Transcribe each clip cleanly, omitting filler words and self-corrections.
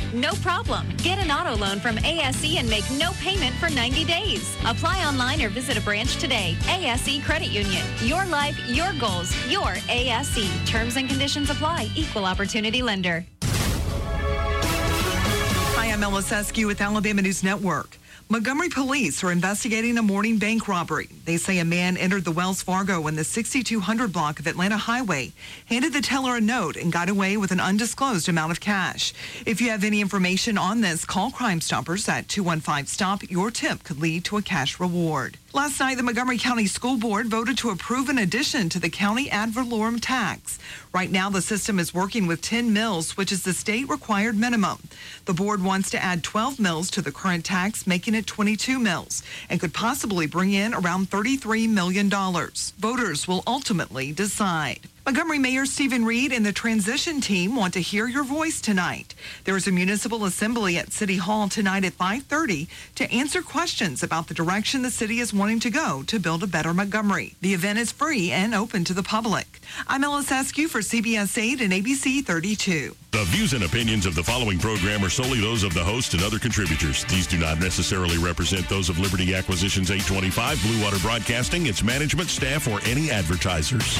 No problem. Get an auto loan from ASE and make no payment for 90 days. Apply online or visit a branch today. ASE Credit Union. Your life, your goals, your ASE. Terms and conditions apply. Equal opportunity lender. Hi, I'm Ellis Eskew with Alabama News Network. Montgomery police are investigating a morning bank robbery. They say a man entered the Wells Fargo in the 6200 block of Atlanta Highway, handed the teller a note, and got away with an undisclosed amount of cash. If you have any information on this, call Crime Stoppers at 215-STOP. Your tip could lead to a cash reward. Last night, the Montgomery County School Board voted to approve an addition to the county ad valorem tax. Right now, the system is working with 10 mills, which is the state-required minimum. The board wants to add 12 mills to the current tax, making it 22 mills, and could possibly bring in around $33 million. Voters will ultimately decide. Montgomery Mayor Stephen Reed and the transition team want to hear your voice tonight. There is a municipal assembly at City Hall tonight at 5:30 to answer questions about the direction the city is wanting to go to build a better Montgomery. The event is free and open to the public. I'm Ellis Eskew for CBS 8 and ABC 32. The views and opinions of the following program are solely those of the host and other contributors. These do not necessarily represent those of Liberty Acquisitions 825, Blue Water Broadcasting, its management, staff, or any advertisers.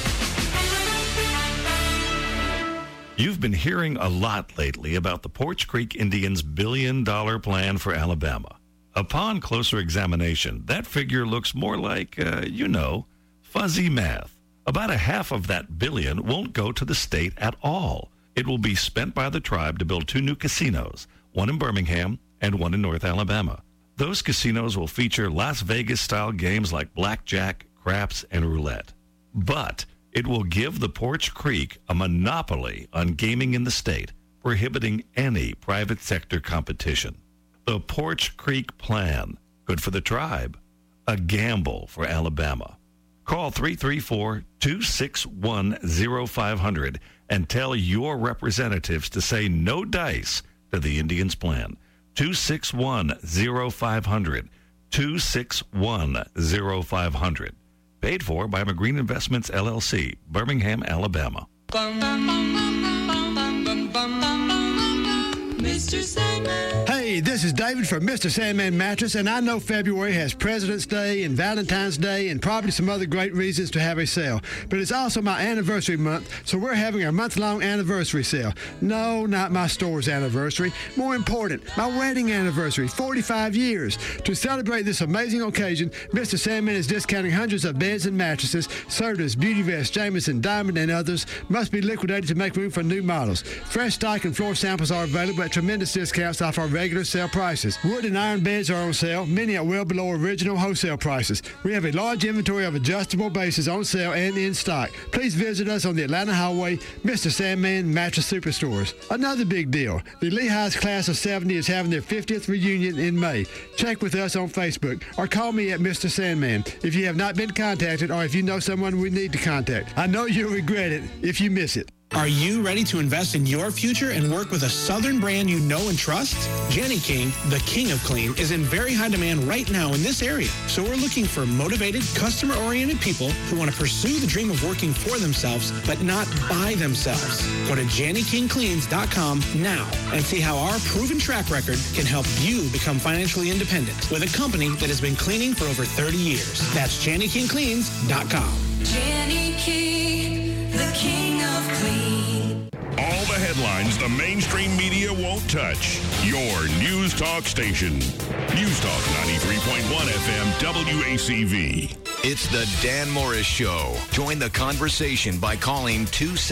You've been hearing a lot lately about the Poarch Creek Indians' billion-dollar plan for Alabama. Upon closer examination, that figure looks more like, fuzzy math. About a half of that billion won't go to the state at all. It will be spent by the tribe to build 2 new casinos, one in Birmingham and one in North Alabama. Those casinos will feature Las Vegas-style games like blackjack, craps, and roulette. But it will give the Poarch Creek a monopoly on gaming in the state, prohibiting any private sector competition. The Poarch Creek Plan, good for the tribe, a gamble for Alabama. Call 334-261-0500 and tell your representatives to say no dice to the Indians' plan. 261-0500. 261-0500. Paid for by McGreen Investments, LLC, Birmingham, Alabama. Mr. Sandman. Hey, this is David from Mr. Sandman Mattress, and I know February has President's Day and Valentine's Day and probably some other great reasons to have a sale. But it's also my anniversary month, so we're having our month-long anniversary sale. No, not my store's anniversary. More important, my wedding anniversary, 45 years. To celebrate this amazing occasion, Mr. Sandman is discounting hundreds of beds and mattresses, Sertas, Beauty Vest, Jamison, Diamond, and others. Must be liquidated to make room for new models. Fresh stock and floor samples are available at tremendous discounts off our regular sale prices. Wood and iron beds are on sale, many at well below original wholesale prices. We have a large inventory of adjustable bases on sale and in stock. Please visit us on the Atlanta Highway, Mr. Sandman Mattress Superstores. Another big deal, the Lehigh's Class of 70 is having their 50th reunion in May. Check with us on Facebook or call me at Mr. Sandman if you have not been contacted or if you know someone we need to contact. I know you'll regret it if you miss it. Are you ready to invest in your future and work with a Southern brand you know and trust? Jenny King, the king of clean, is in very high demand right now in this area. So we're looking for motivated, customer-oriented people who want to pursue the dream of working for themselves, but not by themselves. Go to JennyKingCleans.com now and see how our proven track record can help you become financially independent with a company that has been cleaning for over 30 years. That's JennyKingCleans.com. Jenny King, the king of clean. All the headlines the mainstream media won't touch. Your News Talk station. News Talk 93.1 FM WACV. It's the Dan Morris Show. Join the conversation by calling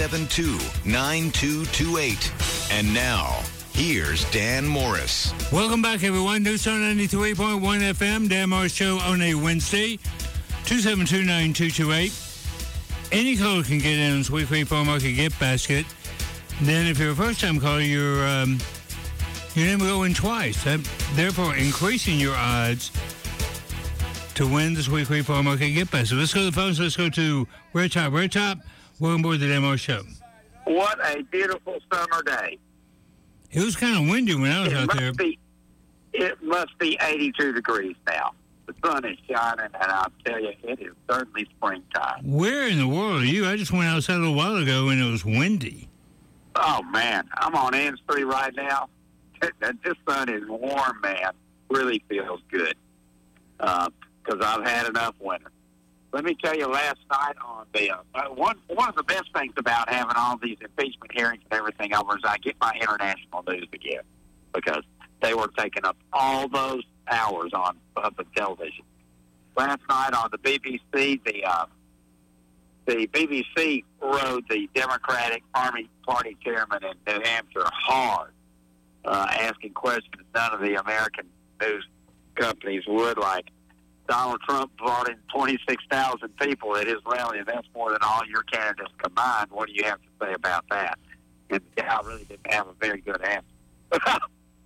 272-9228. And now, here's Dan Morris. Welcome back, everyone. News Talk 93.1 FM, Dan Morris Show on a Wednesday. 272-9228. Any caller can get in on Sweet Creek Farm Market gift basket. Then if you're a first-time caller, your name will go in twice, therefore increasing your odds to win the Sweet Creek Farm Market gift basket. Let's go to the phones. Let's go to Red Top. Red Top, welcome aboard the Demo Show. What a beautiful summer day. It was kind of windy when I was out there. It must be 82 degrees now. The sun is shining, and I'll tell you, it is certainly springtime. Where in the world are you? I just went outside a little while ago, and it was windy. Oh, man. I'm on N Street right now, This sun is warm, man. Really feels good because I've had enough winter. Let me tell you, last night on the one of the best things about having all these impeachment hearings and everything over is I get my international news again because they were taking up all those hours on public television. Last night on the BBC, the BBC rode the Democratic Party chairman in New Hampshire hard, asking questions none of the American news companies would, like Donald Trump brought in 26,000 people at his rally, and that's more than all your candidates combined. What do you have to say about that? And the guy really didn't have a very good answer.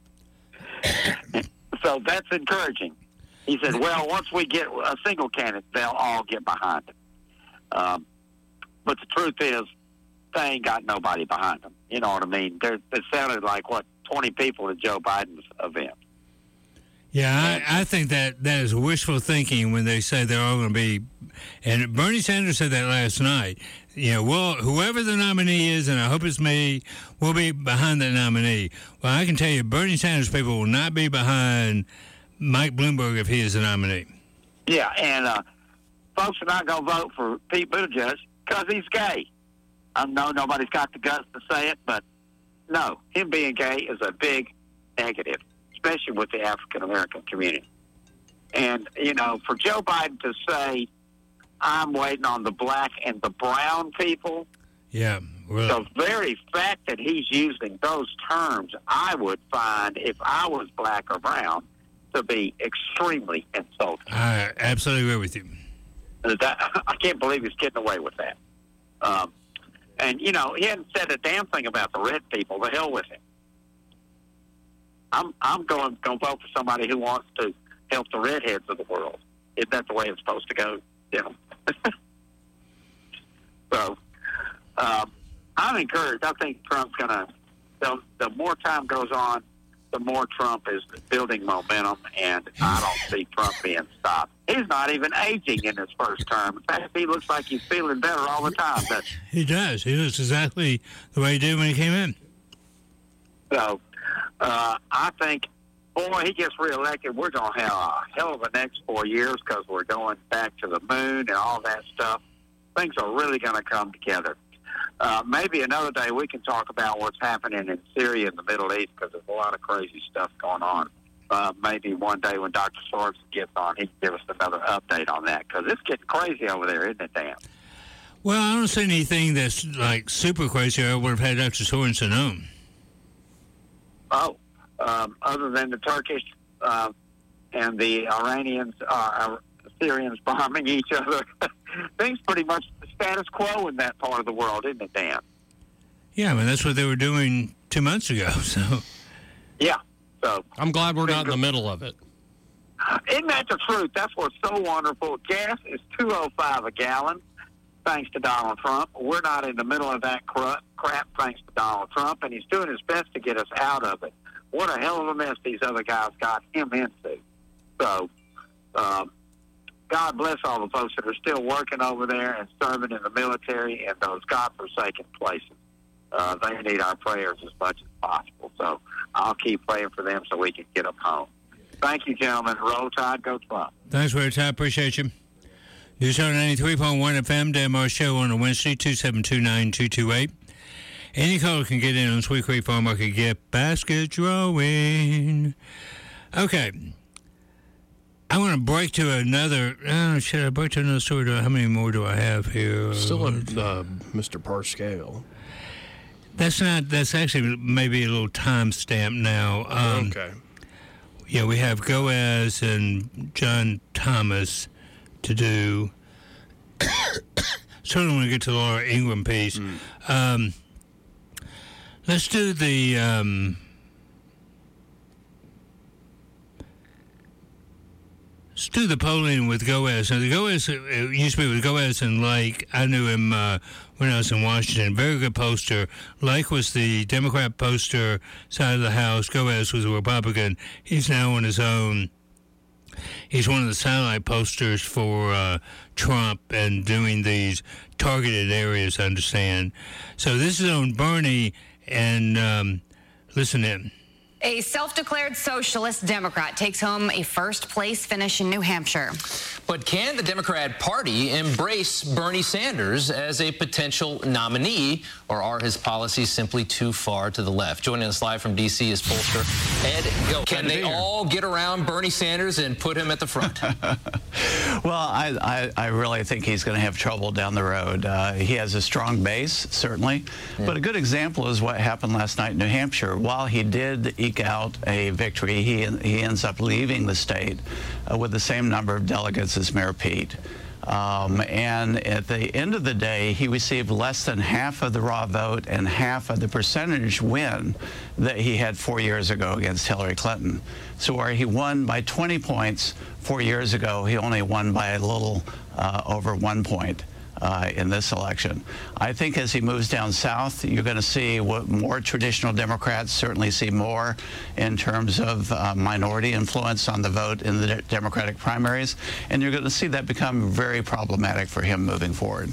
So that's encouraging. He said, well, once we get a single candidate, they'll all get behind him. But the truth is, they ain't got nobody behind them. You know what I mean? It sounded like, 20 people at Joe Biden's event. Yeah, I think that is wishful thinking when they say they're all going to be. And Bernie Sanders said that last night. Well, whoever the nominee is, and I hope it's me, will be behind that nominee. Well, I can tell you, Bernie Sanders people will not be behind Mike Bloomberg if he is the nominee. Yeah, and folks are not going to vote for Pete Buttigieg because he's gay. I know nobody's got the guts to say it, but no, him being gay is a big negative, especially with the African-American community. And, for Joe Biden to say, I'm waiting on the black and the brown people, yeah, well, the very fact that he's using those terms, I would find, if I was black or brown, to be extremely insulting. I absolutely agree with you. I can't believe he's getting away with that. And, he hadn't said a damn thing about the red people. The hell with him. I'm going to vote for somebody who wants to help the redheads of the world. Isn't that the way it's supposed to go? So, I'm encouraged. I think Trump's going to, the more time goes on, the more Trump is building momentum, and I don't see Trump being stopped. He's not even aging in his first term. In fact, he looks like he's feeling better all the time. He does. He looks exactly the way he did when he came in. So, I think, boy, he gets reelected, we're going to have a hell of a next 4 years because we're going back to the moon and all that stuff. Things are really going to come together. Maybe another day we can talk about what's happening in Syria and the Middle East because there's a lot of crazy stuff going on. Maybe one day when Dr. Sorensen gets on, he can give us another update on that because it's getting crazy over there, isn't it, Dan? Well, I don't see anything that's like super crazy. I would have had Dr. Sorensen on. Oh, other than the Turkish and the Iranians, Syrians bombing each other, things pretty much status quo in that part of the world, isn't it, Dan? Yeah, I mean, that's what they were doing 2 months ago. So, yeah. So I'm glad we're not in the middle of it. Isn't that the truth? That's what's so wonderful. Gas is $2.05 a gallon, thanks to Donald Trump. We're not in the middle of that crap, thanks to Donald Trump, and he's doing his best to get us out of it. What a hell of a mess these other guys got him into. So, God bless all the folks that are still working over there and serving in the military and those godforsaken places. They need our prayers as much as possible. So I'll keep praying for them so we can get them home. Thank you, gentlemen. Roll Tide, go Trump. Thanks, Roll Tide. Appreciate you. News on 93.1 FM, Dan Mars Show on a Wednesday, 2729228. Any caller can get in on Sweet Creek Farm Market Gift Basket Drawing. Okay. I want to break to another. Should I break to another story? How many more do I have here? Still at Mr. Parscale. That's actually maybe a little time stamp now. Okay. Yeah, we have Goaz and John Thomas to do. Certainly want to get to the Laura Ingram piece. Let's do the. Let's do the polling with Goaz. Now, the Goaz used to be with Goaz and Lake. I knew him when I was in Washington. Very good poster. Lake was the Democrat poster side of the House. Goaz was a Republican. He's now on his own. He's one of the satellite posters for Trump and doing these targeted areas, I understand. So this is on Bernie, and listen in. A self-declared socialist Democrat takes home a first-place finish in New Hampshire. But can the Democrat Party embrace Bernie Sanders as a potential nominee, or are his policies simply too far to the left? Joining us live from D.C. is pollster Ed Go. Can they all get around Bernie Sanders and put him at the front? Well, I really think he's going to have trouble down the road. He has a strong base, certainly. Yeah. But a good example is what happened last night in New Hampshire. While he did eke out a victory, he ends up leaving the state with the same number of delegates as Mayor Pete. And at the end of the day, he received less than half of the raw vote and half of the percentage win that he had 4 years ago against Hillary Clinton. So where he won by 20 points 4 years ago, he only won by a little over 1 point in this election. I think as he moves down south, you're going to see what more traditional Democrats certainly see more in terms of minority influence on the vote in the Democratic primaries, and you're going to see that become very problematic for him moving forward.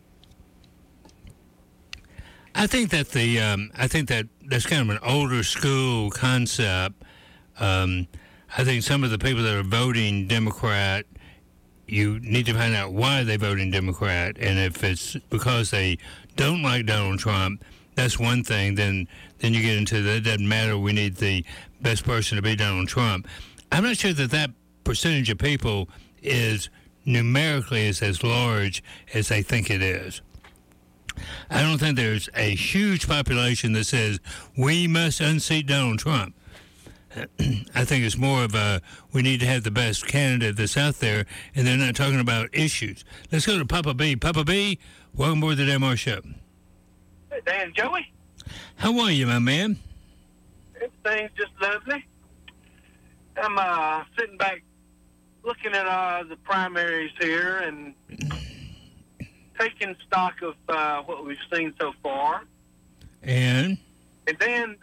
I think that that's kind of an older school concept. I think some of the people that are voting Democrat, you need to find out why they voting Democrat, and if it's because they don't like Donald Trump, that's one thing. Then you get into that. It doesn't matter. We need the best person to be Donald Trump. I'm not sure that percentage of people is numerically is as large as they think it is. I don't think there's a huge population that says we must unseat Donald Trump. I think it's more of we need to have the best candidate that's out there, and they're not talking about issues. Let's go to Papa B. Papa B, welcome aboard the Damar Show. Hey, Dan, Joey. How are you, my man? Everything's just lovely. I'm sitting back looking at the primaries here and taking stock of what we've seen so far. And then,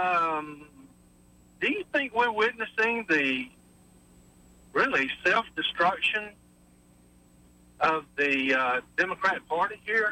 do you think we're witnessing the really self-destruction of the Democrat Party here?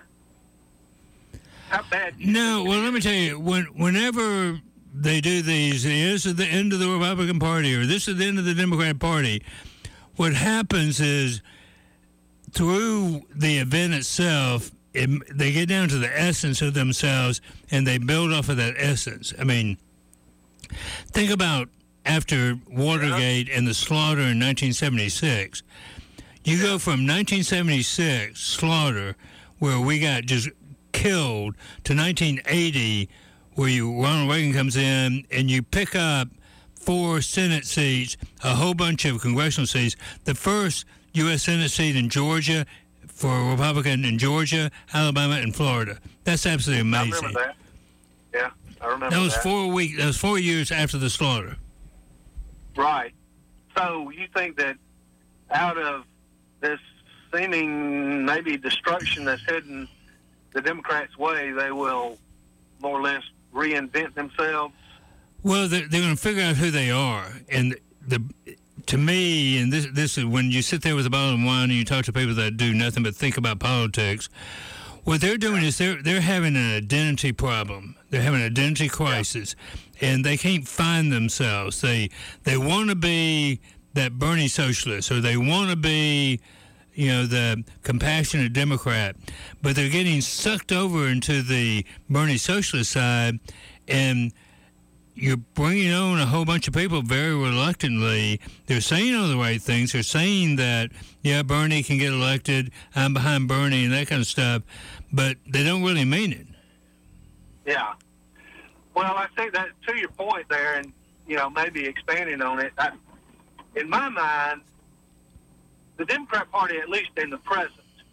How bad? No, well, let me tell you, whenever they do these, this is the end of the Republican Party or this is the end of the Democrat Party, what happens is through the event itself, they get down to the essence of themselves and they build off of that essence. I mean, think about after Watergate and the slaughter in 1976. You go from 1976 slaughter, where we got just killed, to 1980, where Ronald Reagan comes in and you pick up 4 Senate seats, a whole bunch of congressional seats. The first U.S. Senate seat in Georgia for a Republican in Georgia, Alabama, and Florida. That's absolutely amazing. I remember that. Yeah, I remember that. That was 4 years after the slaughter. Right. So you think that out of this seeming maybe destruction that's heading the Democrats' way, they will more or less reinvent themselves? Well, they're going to figure out who they are. And to me, and this is when you sit there with a bottle of wine and you talk to people that do nothing but think about politics, what they're doing is they're having an identity problem. They're having an identity crisis, and they can't find themselves. They want to be that Bernie socialist, or they want to be, the compassionate Democrat, but they're getting sucked over into the Bernie socialist side, and you're bringing on a whole bunch of people very reluctantly. They're saying all the right things. They're saying that, Bernie can get elected, I'm behind Bernie, and that kind of stuff, but they don't really mean it. Yeah. Well, I think that to your point there, and, maybe expanding on it, in my mind, the Democrat Party, at least in the present,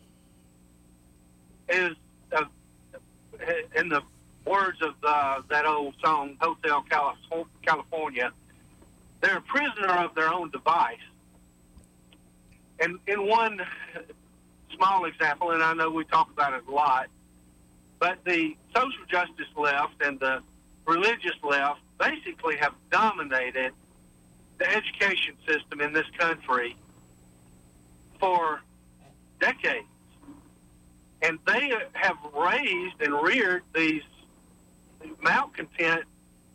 is, in the words of that old song, Hotel California, they're a prisoner of their own device. And in one small example, and I know we talk about it a lot, but the social justice left and the religious left basically have dominated the education system in this country for decades. And they have raised and reared these malcontent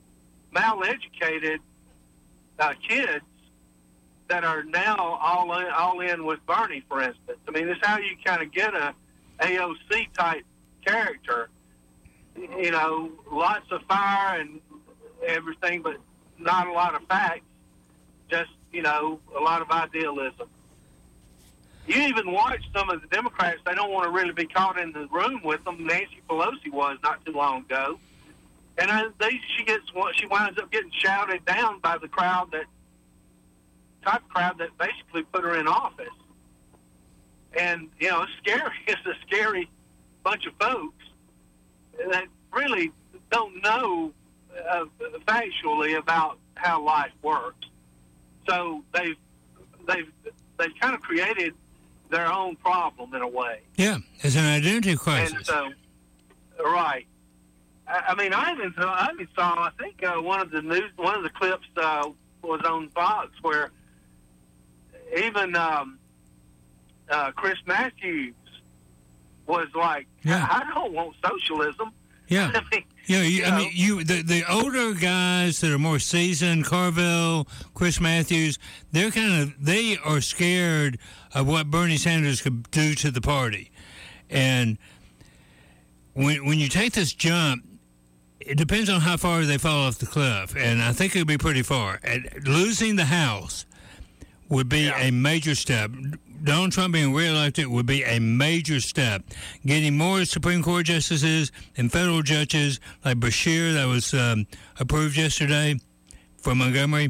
maleducated kids that are now all in with Bernie, for instance. I mean, this is how you kind of get a AOC type character. You know, lots of fire and everything, but not a lot of facts. Just, you know, a lot of idealism. You even watch some of the Democrats, they don't want to really be caught in the room with them. Nancy Pelosi was not too long ago. And she winds up getting shouted down by the crowd that basically put her in office. And, you know, it's scary. It's a scary bunch of folks that really don't know factually about how life works. So they've kind of created their own problem in a way. Yeah, it's an identity crisis. And so, right. I mean, I even saw. I think one of the clips was on Fox where even Chris Matthews was like, "I don't want socialism." Yeah. I mean, the older guys that are more seasoned, Carville, Chris Matthews, they are scared of what Bernie Sanders could do to the party. And when you take this jump, it depends on how far they fall off the cliff. And I think it would be pretty far. And losing the House would be a major step. Donald Trump being reelected would be a major step. Getting more Supreme Court justices and federal judges like Bashir, that was approved yesterday from Montgomery,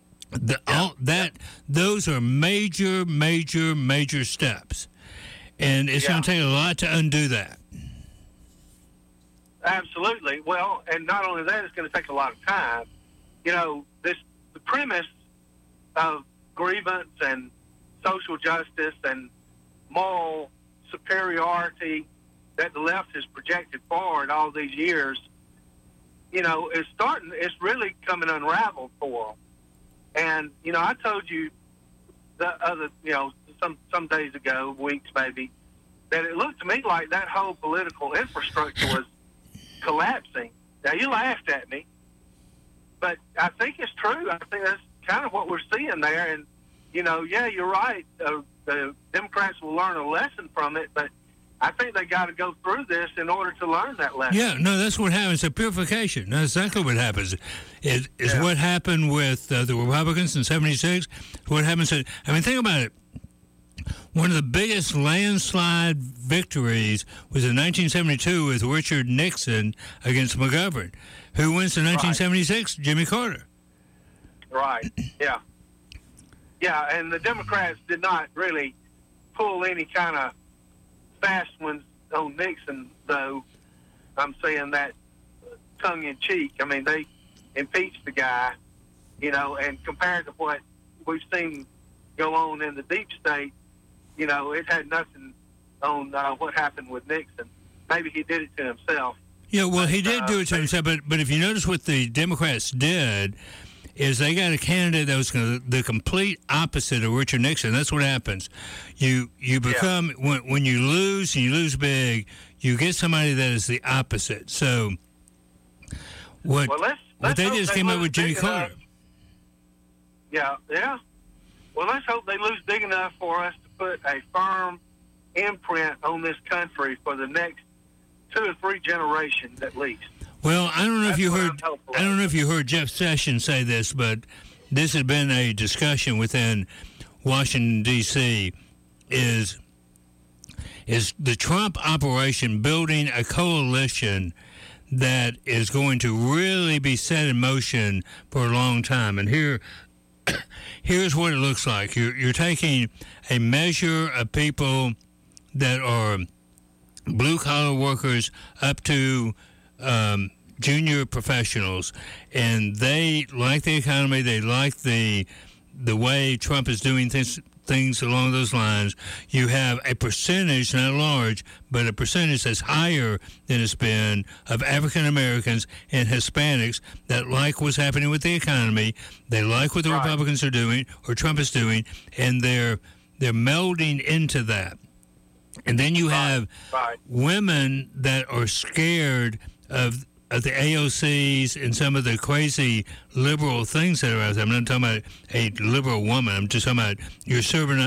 those are major, major, major steps. And it's going to take a lot to undo that. Absolutely. Well, and not only that, it's going to take a lot of time. You know, the premise of grievance and social justice and moral superiority that the left has projected forward all these years, you know, it's really coming unraveled for them. And, you know, I told you some days ago, weeks maybe, that it looked to me like that whole political infrastructure was collapsing. Now, you laughed at me, but I think it's true. I think that's kind of what we're seeing there. And, you know, yeah, you're right. The Democrats will learn a lesson from it, but I think they got to go through this in order to learn that lesson. Yeah, no, that's what happens. A purification. That's exactly what happens. Is what happened with the Republicans in '76. What happens? Think about it. One of the biggest landslide victories was in 1972 with Richard Nixon against McGovern. Who wins in 1976? Right. Jimmy Carter. Right. Yeah. Yeah, and the Democrats did not really pull any kind of fast ones on Nixon, though. I'm saying that tongue-in-cheek. I mean, they impeached the guy, you know, and compared to what we've seen go on in the deep state, you know, it had nothing on what happened with Nixon. Maybe he did it to himself. Yeah, well, he did do it to himself, but if you notice what the Democrats did is they got a candidate that was the complete opposite of Richard Nixon. That's what happens. You become, when you lose, and you lose big, you get somebody that is the opposite. So what they just came up with Jimmy Carter. Yeah. Well, let's hope they lose big enough for us to put a firm imprint on this country for the next 2 or 3 generations at least. Well, I don't know if you heard Jeff Sessions say this, but this has been a discussion within Washington D.C. Is the Trump operation building a coalition that is going to really be set in motion for a long time? And here's what it looks like. You're taking a measure of people that are blue-collar workers up to junior professionals, and they like the economy. They like the way Trump is doing things along those lines. You have a percentage, not large, but a percentage that's higher than it's been of African Americans and Hispanics that like what's happening with the economy. They like what the Republicans are doing or Trump is doing, and they're melding into that. And then you have women that are scared of of the AOCs and some of the crazy liberal things that are out there. I'm not talking about a liberal woman. I'm just talking about your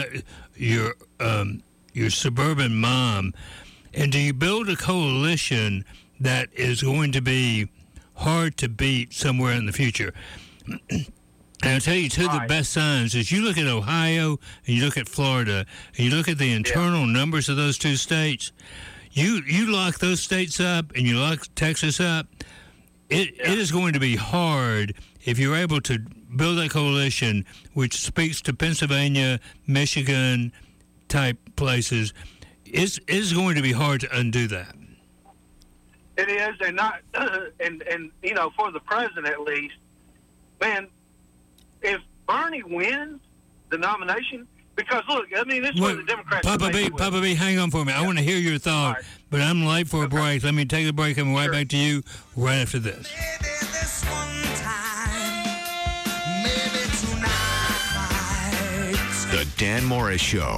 suburban mom. And do you build a coalition that is going to be hard to beat somewhere in the future? And I'll tell you, two of the best signs is you look at Ohio and you look at Florida and you look at the internal numbers of those two states. You lock those states up and you lock Texas up, it is going to be hard if you're able to build a coalition which speaks to Pennsylvania, Michigan type places. It is going to be hard to undo that. It is, and not, and you know, for the president at least, man. If Bernie wins the nomination, because look, I mean, this is what the Democrats. Papa B, hang on for me. I want to hear your thought, but I'm late for a break. Let me take the break. I'm right back to you right after this. The Dan Morris Show.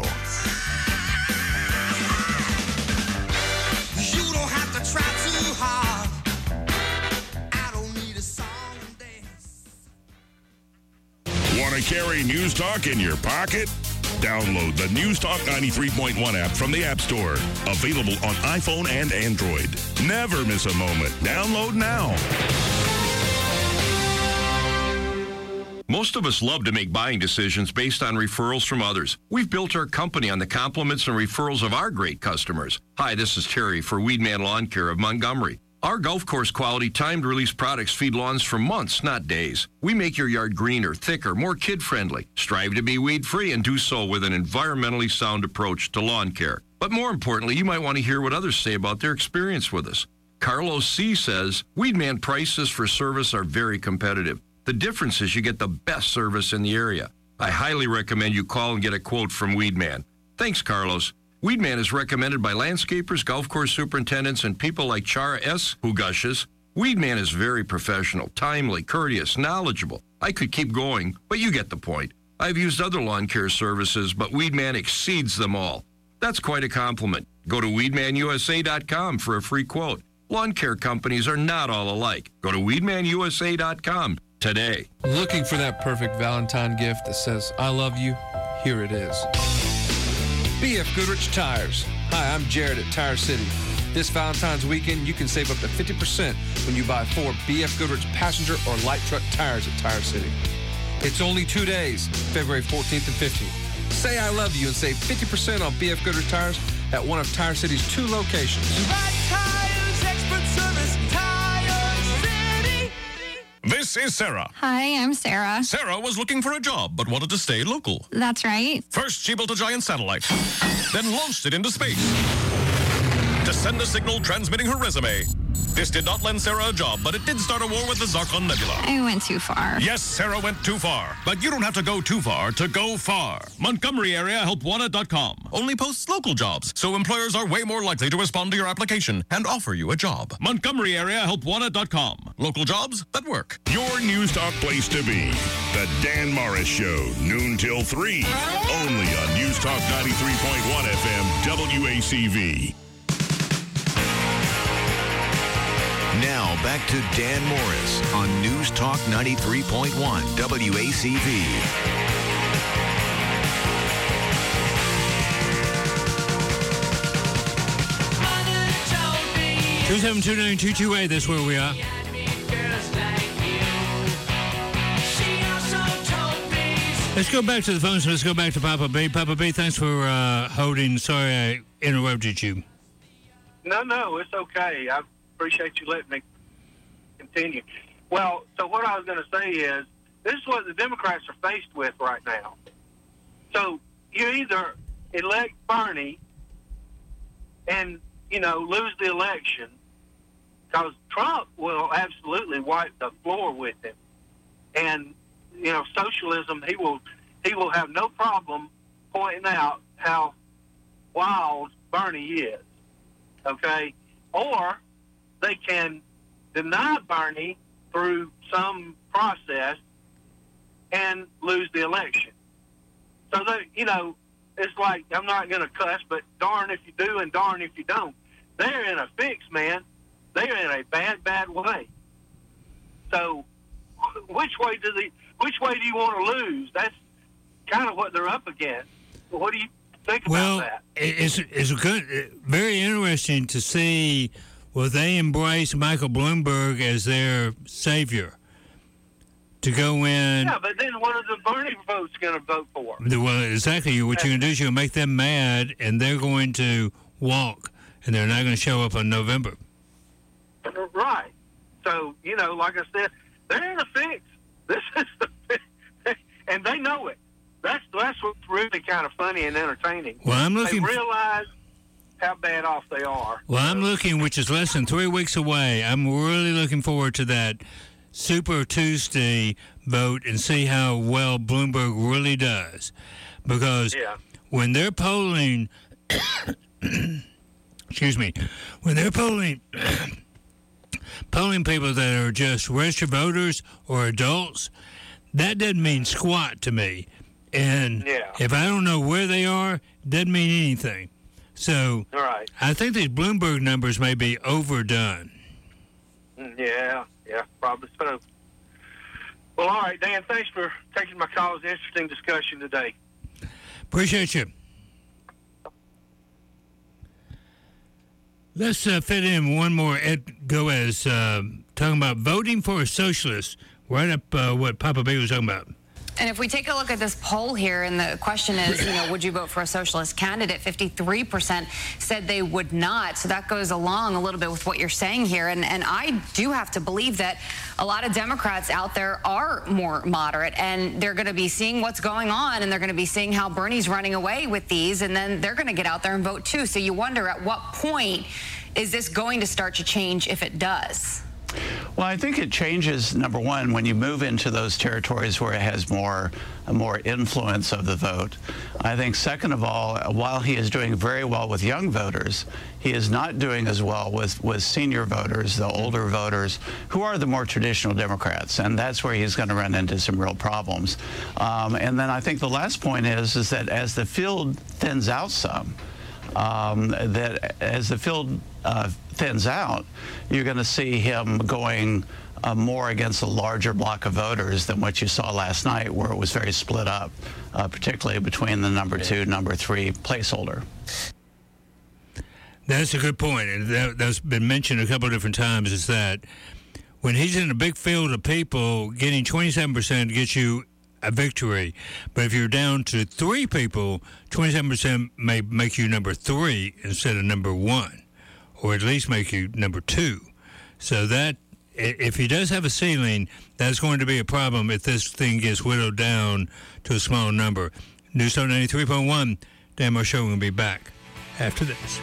You don't have to try too hard. Want to carry News Talk in your pocket? Download the News Talk 93.1 app from the App Store. Available on iPhone and Android. Never miss a moment. Download now. Most of us love to make buying decisions based on referrals from others. We've built our company on the compliments and referrals of our great customers. Hi, this is Terry for Weedman Lawn Care of Montgomery. Our golf course quality timed release products feed lawns for months, not days. We make your yard greener, thicker, more kid-friendly. Strive to be weed-free and do so with an environmentally sound approach to lawn care. But more importantly, you might want to hear what others say about their experience with us. Carlos C. says, Weedman prices for service are very competitive. The difference is you get the best service in the area. I highly recommend you call and get a quote from Weedman. Thanks, Carlos. Weedman is recommended by landscapers, golf course superintendents, and people like Chara S., who gushes. Weedman is very professional, timely, courteous, knowledgeable. I could keep going, but you get the point. I've used other lawn care services, but Weedman exceeds them all. That's quite a compliment. Go to WeedmanUSA.com for a free quote. Lawn care companies are not all alike. Go to WeedmanUSA.com today. Looking for that perfect Valentine gift that says, I love you? Here it is. B.F. Goodrich Tires. Hi, I'm Jared at Tire City. This Valentine's weekend, you can save up to 50% when you buy 4 B.F. Goodrich passenger or light truck tires at Tire City. It's only 2 days, February 14th and 15th. Say I love you and save 50% on B.F. Goodrich Tires at one of Tire City's 2 locations. Right tires, expert service, Tire City. This is Sarah. Hi, I'm Sarah. Sarah was looking for a job, but wanted to stay local. That's right. First, she built a giant satellite, then launched it into space to send a signal transmitting her resume. This did not lend Sarah a job, but it did start a war with the Zarkon Nebula. I went too far. Yes, Sarah went too far, but you don't have to go too far to go far. Montgomery area helpwanted.com only posts local jobs, so employers are way more likely to respond to your application and offer you a job. Montgomery area helpwanted.com. Local jobs that work. Your News Talk place to be. The Dan Morris Show, noon till 3. Only on News Talk 93.1 FM, WACV. Now back to Dan Morris on News Talk 93.1 WACV. 2729228, that's where we are. Let's go back to the phones. Let's go back to Papa B. Papa B, thanks for holding. Sorry I interrupted you. No, it's okay. I appreciate you letting me continue. Well, so what I was going to say is, this is what the Democrats are faced with right now. So you either elect Bernie and, lose the election, because Trump will absolutely wipe the floor with him. And, socialism, he will have no problem pointing out how wild Bernie is. Okay? Or they can deny Bernie through some process and lose the election. So that, it's like, I'm not going to cuss, but darn if you do and darn if you don't. They're in a fix, man. they're in a bad, bad way. So, which way do you want to lose? That's kind of what they're up against. What do you think about that? It's good, very interesting to see. Will they embrace Michael Bloomberg as their savior to go in? Yeah, but then what are the Bernie votes going to vote for? Well, exactly. What you're going to do is you're going to make them mad, and they're going to walk, and they're not going to show up in November. Right. So, like I said, they're in a fix. This is the fix. And they know it. That's what's really kind of funny and entertaining. Well, I'm looking. They realize how bad off they are. Well, I'm looking, which is less than 3 weeks away. I'm really looking forward to that Super Tuesday vote and see how well Bloomberg really does. Because when they're polling, excuse me, when they're polling people that are just registered voters or adults, that doesn't mean squat to me. And if I don't know where they are, it doesn't mean anything. So I think these Bloomberg numbers may be overdone. Yeah, probably so. Well, all right, Dan, thanks for taking my call. It was an interesting discussion today. Appreciate you. Let's fit in one more. Ed Goez talking about voting for a socialist. Right up what Papa B was talking about. And if we take a look at this poll here, and the question is, would you vote for a socialist candidate? 53% said they would not. So that goes along a little bit with what you're saying here. And I do have to believe that a lot of Democrats out there are more moderate, and they're going to be seeing what's going on, and they're going to be seeing how Bernie's running away with these, and then they're going to get out there and vote too. So you wonder, at what point is this going to start to change, if it does? Well, I think it changes, number one, when you move into those territories where it has more influence of the vote. I think, second of all, while he is doing very well with young voters, he is not doing as well with senior voters, the older voters, who are the more traditional Democrats, and that's where he's going to run into some real problems. And then I think the last point is that as the field thins out some, thins out, you're going to see him going more against a larger block of voters than what you saw last night, where it was very split up, particularly between the number 2, number 3 placeholder. That's a good point, and that's been mentioned a couple of different times, is that when he's in a big field of people, getting 27% gets you a victory. But if you're down to 3 people, 27% may make you number 3 instead of number 1, or at least make you number 2. So that, if he does have a ceiling, that's going to be a problem if this thing gets whittled down to a small number. News Talk 93.1, Dan Moore Show will be back after this.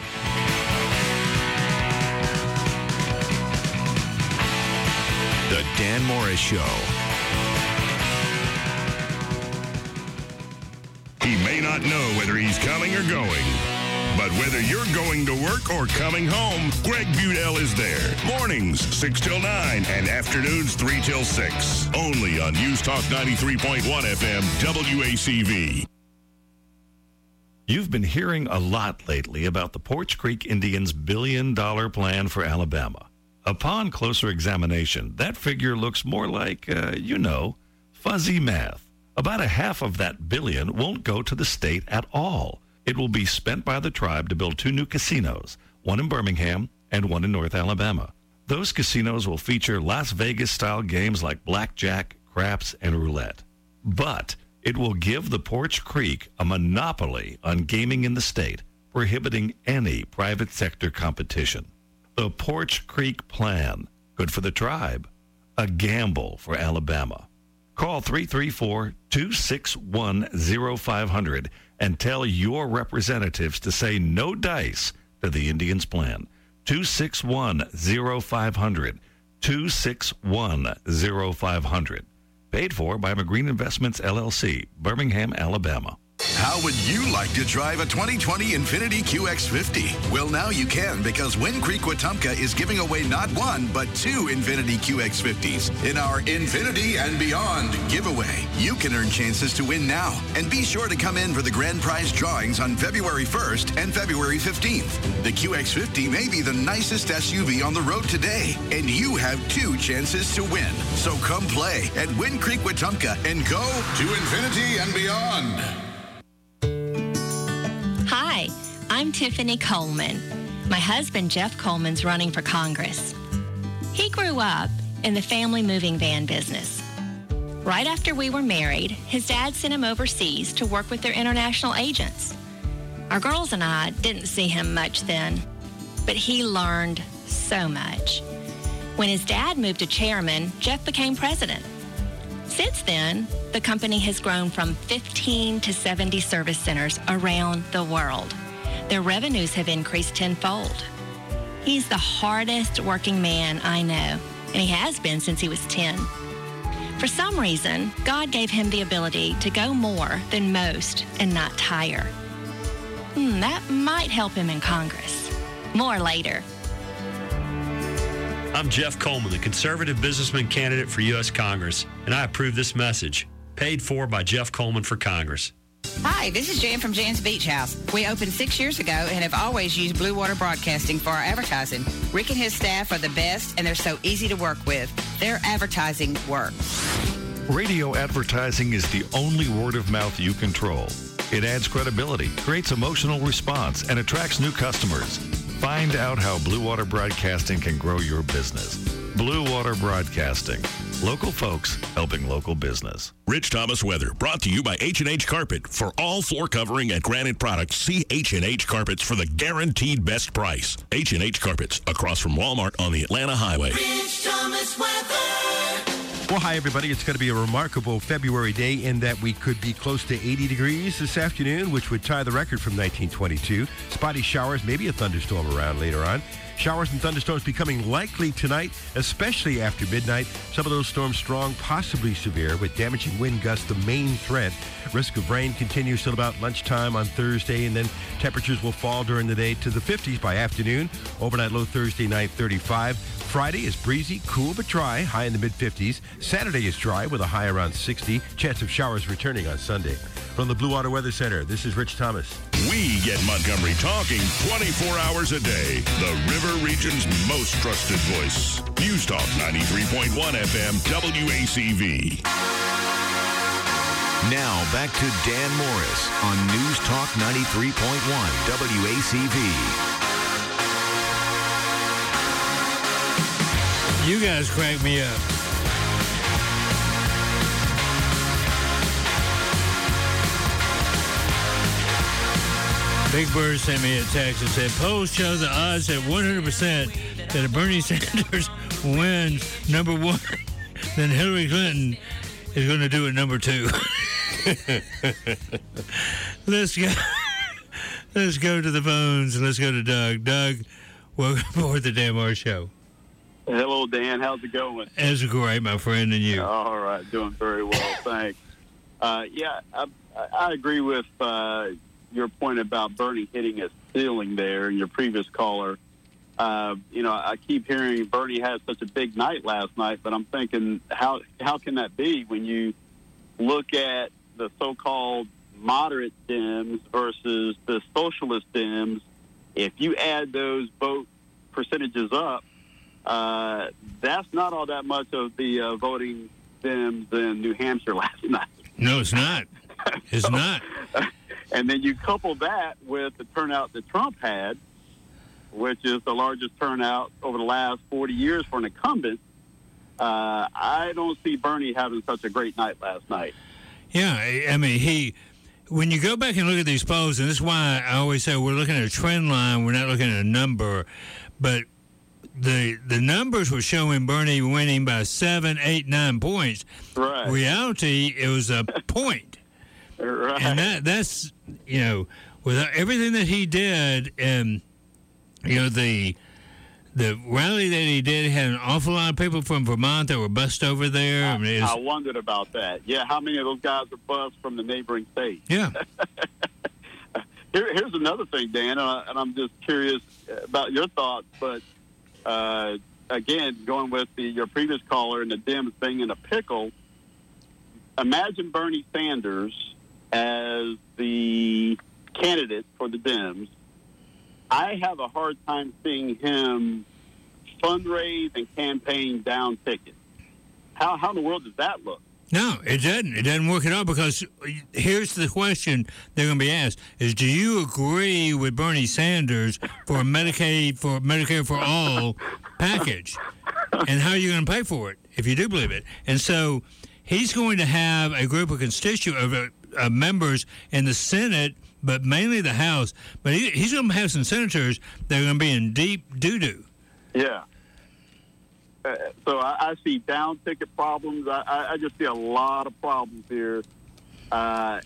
The Dan Morris Show. He may not know whether he's coming or going, but whether you're going to work or coming home, Greg Budell is there. Mornings, 6 till 9, and afternoons, 3 till 6. Only on News Talk 93.1 FM, WACV. You've been hearing a lot lately about the Poarch Creek Indians' $1 billion plan for Alabama. Upon closer examination, that figure looks more like, fuzzy math. About a half of that billion won't go to the state at all. It will be spent by the tribe to build 2 new casinos, one in Birmingham and one in North Alabama. Those casinos will feature Las Vegas-style games like blackjack, craps, and roulette. But it will give the Poarch Creek a monopoly on gaming in the state, prohibiting any private sector competition. The Poarch Creek Plan, good for the tribe, a gamble for Alabama. Call 334-261-0500 and tell your representatives to say no dice to the Indians plan. 261-0500. 261-0500. Paid for by McGreen Investments, LLC, Birmingham, Alabama. How would you like to drive a 2020 Infiniti QX50? Well, now you can, because Wind Creek Wetumpka is giving away not one, but 2 Infiniti QX50s in our Infinity and Beyond giveaway. You can earn chances to win now, and be sure to come in for the grand prize drawings on February 1st and February 15th. The QX50 may be the nicest SUV on the road today, and you have 2 chances to win. So come play at Wind Creek Wetumpka and go to Infinity and Beyond. Hi, I'm Tiffany Coleman. My husband, Jeff Coleman's running for Congress. He grew up in the family moving van business. Right after we were married, his dad sent him overseas to work with their international agents. Our girls and I didn't see him much then, but he learned so much. When his dad moved to chairman, Jeff became president. Since then, the company has grown from 15 to 70 service centers around the world. Their revenues have increased tenfold. He's the hardest working man I know, and he has been since he was 10. For some reason, God gave him the ability to go more than most and not tire. That might help him in Congress. More later. I'm Jeff Coleman, the conservative businessman candidate for U.S. Congress, and I approve this message. Paid for by Jeff Coleman for Congress. Hi, this is Jan from Jan's Beach House. We opened 6 years ago and have always used Blue Water Broadcasting for our advertising. Rick and his staff are the best, and they're so easy to work with. Their advertising works. Radio advertising is the only word of mouth you control. It adds credibility, creates emotional response, and attracts new customers. Find out how Blue Water Broadcasting can grow your business. Blue Water Broadcasting. Local folks helping local business. Rich Thomas weather brought to you by H&H Carpet. For all floor covering and granite products, see H&H Carpets for the guaranteed best price. H&H Carpets, across from Walmart on the Atlanta Highway. Rich Thomas weather. Well, hi, everybody. It's going to be a remarkable February day in that we could be close to 80 degrees this afternoon, which would tie the record from 1922. Spotty showers, maybe a thunderstorm around later on. Showers and thunderstorms becoming likely tonight, especially after midnight. Some of those storms strong, possibly severe, with damaging wind gusts the main threat. Risk of rain continues till about lunchtime on Thursday, and then temperatures will fall during the day to the 50s by afternoon. Overnight low Thursday night, 35. Friday is breezy, cool but dry, high in the mid-50s. Saturday is dry with a high around 60. Chance of showers returning on Sunday. From the Blue Water Weather Center, this is Rich Thomas. We get Montgomery talking 24 hours a day. The River Region's most trusted voice. News Talk 93.1 FM WACV. Now back to Dan Morris on News Talk 93.1 WACV. You guys crack me up. Big Bird sent me a text and said, polls show the odds at 100% that if Bernie Sanders wins number 1, then Hillary Clinton is going to do it number 2. Let's go to the phones. Let's go to Doug. Doug, welcome aboard the Dan Morris Show. Hello, Dan. How's it going? It's great, my friend, and you. All right. Doing very well, thanks. I agree with your point about Bernie hitting a ceiling there and your previous caller. I keep hearing Bernie had such a big night last night, but I'm thinking, how can that be when you look at the so-called moderate Dems versus the socialist Dems? If you add those vote percentages up, that's not all that much of the voting Dems in New Hampshire last night. No, it's not. It's not. And then you couple that with the turnout that Trump had, which is the largest turnout over the last 40 years for an incumbent. I don't see Bernie having such a great night last night. Yeah, I mean, when you go back and look at these polls, and this is why I always say we're looking at a trend line, we're not looking at a number, but the numbers were showing Bernie winning by 7, 8, 9 points. Right. Reality, it was a point. Right. And that's, with everything that he did, and, the the rally that he did had an awful lot of people from Vermont that were bussed over there. I wondered about that. Yeah, how many of those guys are bussed from the neighboring states? Yeah. Here's another thing, Dan, and I'm just curious about your thoughts. But again, going with your previous caller and the Dems being in a pickle, imagine Bernie Sanders as the candidate for the Dems. I have a hard time seeing him fundraise and campaign down tickets. How in the world does that look? No, it doesn't. It doesn't work at all, because here's the question they're going to be asked: is do you agree with Bernie Sanders for a Medicare for all package, and how are you going to pay for it if you do believe it? And so he's going to have a group of of members in the Senate, but mainly the House. But he's going to have some senators that are going to be in deep doo-doo. Yeah. So I see down ticket problems. I just see a lot of problems here. I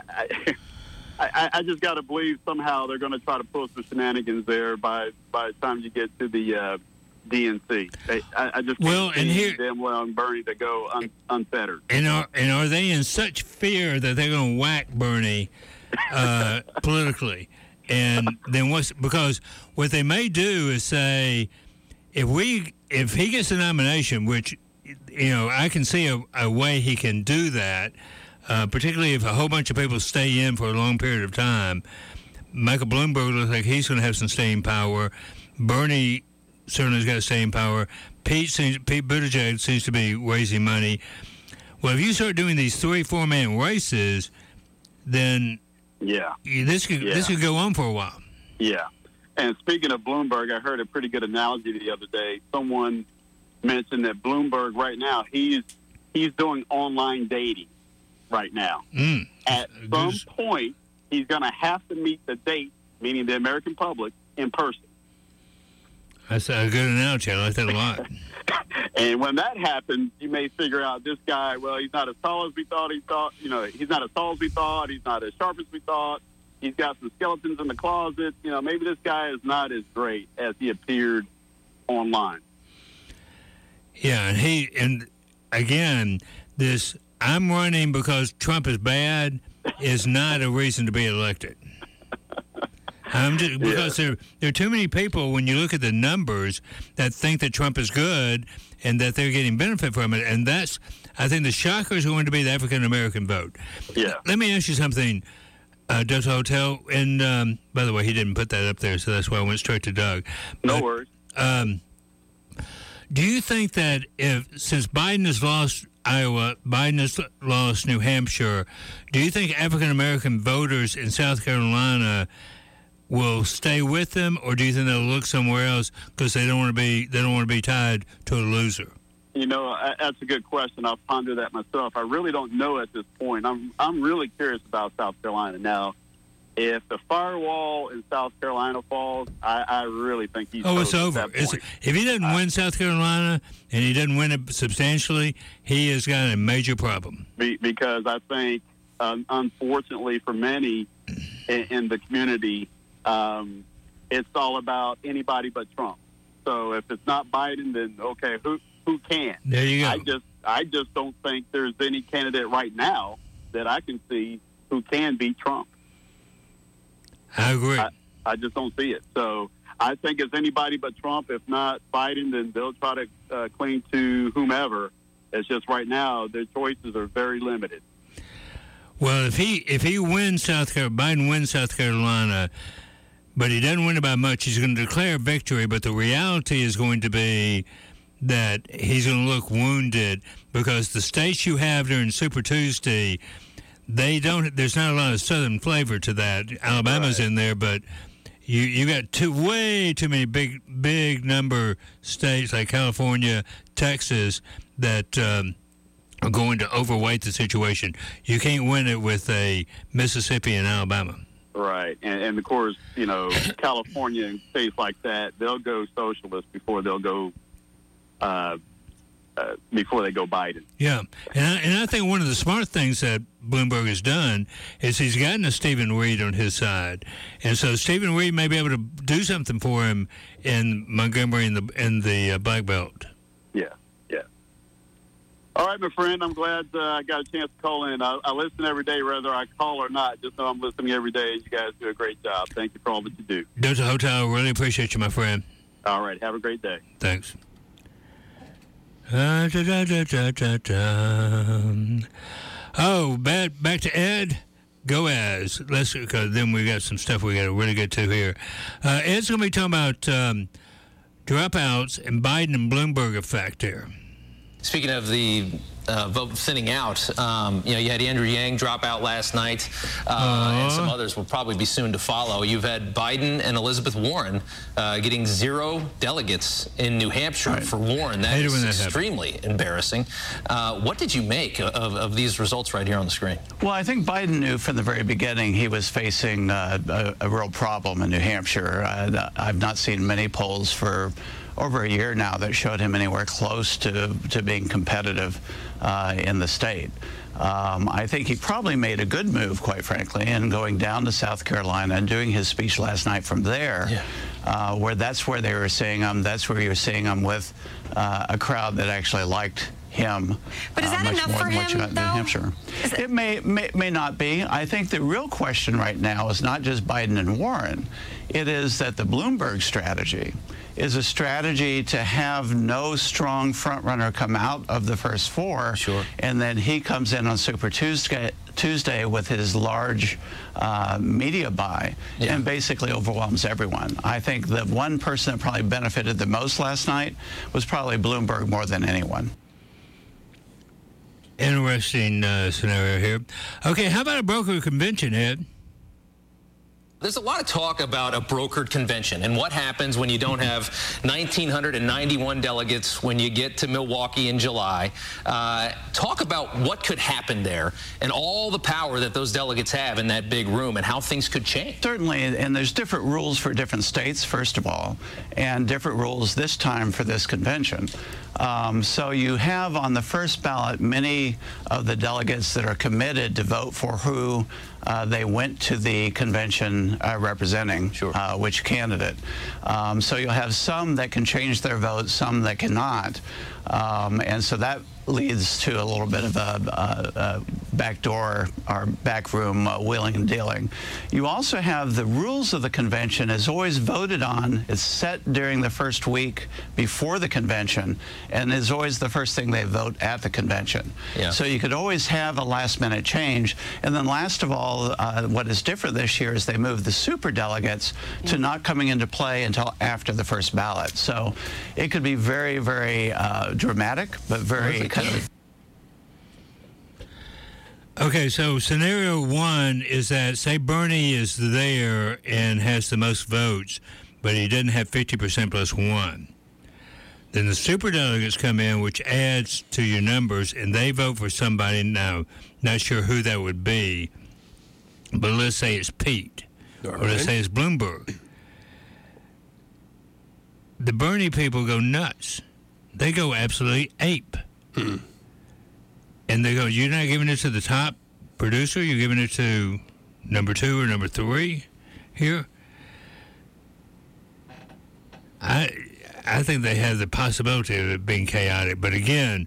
just got to believe somehow they're going to try to pull some shenanigans there by the time you get to the DNC. I just can't see them and Bernie to go unfettered. And are they in such fear that they're going to whack Bernie politically? And then because what they may do is say, if he gets the nomination, which, I can see a way he can do that, particularly if a whole bunch of people stay in for a long period of time. Michael Bloomberg looks like he's going to have some staying power. Bernie certainly has got staying power. Pete Buttigieg seems to be raising money. Well, if you start doing these 3-4 man races, then this could go on for a while. Yeah. And speaking of Bloomberg, I heard a pretty good analogy the other day. Someone mentioned that Bloomberg right now, he's doing online dating right now. At some point, he's going to have to meet the date, meaning the American public, in person. That's a good analogy. I like that a lot. And when that happens, you may figure out this guy, well, he's not as tall as we thought. He's not as tall as we thought. He's not as sharp as we thought. He's got some skeletons in the closet. Maybe this guy is not as great as he appeared online. Yeah, and again, this "I'm running because Trump is bad" is not a reason to be elected. Because there are too many people, when you look at the numbers, that think that Trump is good and that they're getting benefit from it. And I think the shocker is going to be the African American vote. Yeah. Let me ask you something. Doug's Hotel, and by the way, he didn't put that up there, so that's why I went straight to Doug. No worries. Do you think that since Biden has lost Iowa, Biden has lost New Hampshire, do you think African American voters in South Carolina will stay with them, or do you think they'll look somewhere else because they don't want to be tied to a loser? That's a good question. I'll ponder that myself. I really don't know at this point. I'm really curious about South Carolina. Now, if the firewall in South Carolina falls, I really think he's it's over. If he doesn't win South Carolina, and he doesn't win it substantially, he has got a major problem. Because I think, unfortunately for many in the community, it's all about anybody but Trump. So if it's not Biden, then okay, who can? There you go. I just don't think there's any candidate right now that I can see who can beat Trump. I agree. I just don't see it. So I think it's anybody but Trump. If not Biden, then they'll try to cling to whomever. It's just right now their choices are very limited. Well, if he wins Biden wins South Carolina, but he doesn't win it by much, he's going to declare victory. But the reality is going to be that he's going to look wounded because the states you have during Super Tuesday, there's not a lot of Southern flavor to that. Alabama's in there, but you got way too many big number states like California, Texas that are going to overweight the situation. You can't win it with a Mississippi and Alabama. Right, and of course, California and states like that, they'll go socialist before they'll go before they go Biden. Yeah, and I think one of the smart things that Bloomberg has done is he's gotten a Stephen Reed on his side, and so Stephen Reed may be able to do something for him in Montgomery in the Black Belt. Yeah. All right, my friend, I'm glad I got a chance to call in. I listen every day, whether I call or not. Just know I'm listening every day. You guys do a great job. Thank you for all that you do. Delta Hotel, really appreciate you, my friend. All right, have a great day. Thanks. Oh, back to Ed. Go as. Because then we got some stuff we got to really get to here. Ed's going to be talking about dropouts and Biden and Bloomberg effect here. Speaking of the vote thinning out, you had Andrew Yang drop out last night, and some others will probably be soon to follow. You've had Biden and Elizabeth Warren getting 0 delegates in New Hampshire for Warren. That is extremely embarrassing. What did you make of these results right here on the screen? Well, I think Biden knew from the very beginning he was facing a real problem in New Hampshire. I've not seen many polls for over a year now that showed him anywhere close to being competitive in the state. I think he probably made a good move, quite frankly, in going down to South Carolina and doing his speech last night from there, where that's where they were seeing him. That's where you're seeing him with a crowd that actually liked him. But is that much enough more for than what you him, got in New Hampshire. It may not be. I think the real question right now is not just Biden and Warren. It is that the Bloomberg strategy is a strategy to have no strong frontrunner come out of the first 4, and then he comes in on Super Tuesday with his large media buy and basically overwhelms everyone. I think the one person that probably benefited the most last night was probably Bloomberg more than anyone. Interesting scenario here. Okay, how about a broker convention, Ed? There's a lot of talk about a brokered convention and what happens when you don't have 1,991 delegates when you get to Milwaukee in July. Talk about what could happen there and all the power that those delegates have in that big room and how things could change. Certainly, and there's different rules for different states, first of all, and different rules this time for this convention. So you have on the first ballot many of the delegates that are committed to vote for who they went to the convention representing, which candidate. So you'll have some that can change their vote, some that cannot. And so that leads to a little bit of a backdoor or backroom wheeling and dealing. You also have the rules of the convention is always voted on. It's set during the first week before the convention and is always the first thing they vote at the convention. So you could always have a last-minute change. And then last of all, what is different this year is they moved the superdelegates to not coming into play until after the first ballot. So it could be very, very dramatic, but very kind of... Okay, so scenario 1 is that, say Bernie is there and has the most votes, but he doesn't have 50% plus 1. Then the superdelegates come in, which adds to your numbers, and they vote for somebody. Now, not sure who that would be, but let's say it's Pete, or let's say it's Bloomberg. The Bernie people go nuts. They go absolutely ape. And they go, you're not giving it to the top producer, you're giving it to number 2 or number 3 here. I think they have the possibility of it being chaotic. But again,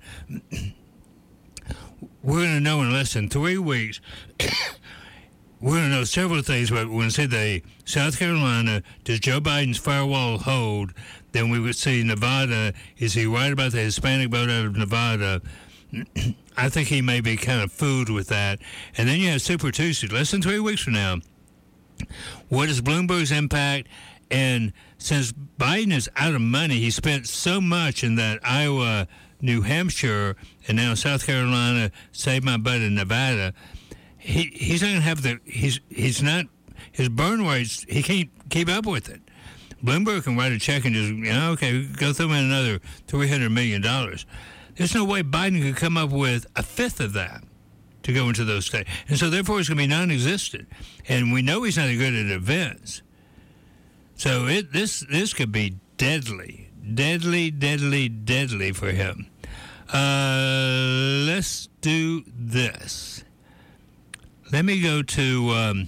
we're going to know in less than 3 weeks. We're going to know several things. But we're going to see the South Carolina, does Joe Biden's firewall hold? Then we would see Nevada. Is he right about the Hispanic vote out of Nevada? I think he may be kind of fooled with that. And then you have Super Tuesday, less than 3 weeks from now. What is Bloomberg's impact? And since Biden is out of money, he spent so much in that Iowa, New Hampshire, and now South Carolina, Save My Butt in Nevada. He's not going to have he's not, his burn rates, he can't keep up with it. Bloomberg can write a check and just, okay, go throw in another $300 million. There's no way Biden could come up with a fifth of that to go into those states. And so, therefore, it's going to be non-existent. And we know he's not good at events. So this could be deadly for him. Let's do this. Let me go to